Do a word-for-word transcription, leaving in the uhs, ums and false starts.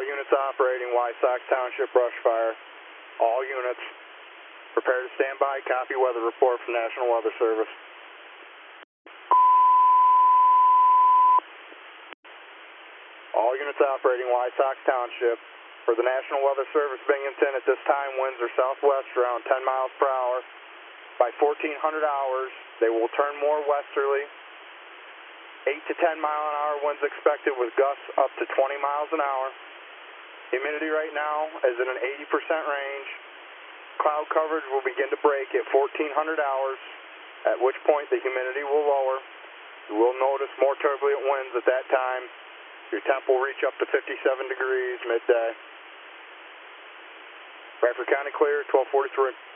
units operating Wysox Township brush fire. All units prepare to stand by. Copy weather report from National Weather Service. All units operating Wysox Township. For the National Weather Service, Binghamton, at this time winds are southwest around ten miles per hour. By fourteen hundred hours, they will turn more westerly. eight to ten mile an hour winds expected with gusts up to twenty miles an hour. Humidity right now is in an eighty percent range. Cloud coverage will begin to break at fourteen hundred hours, at which point the humidity will lower. You will notice more turbulent winds at that time. Your temp will reach up to fifty-seven degrees midday. Bradford County clear, twelve forty-three.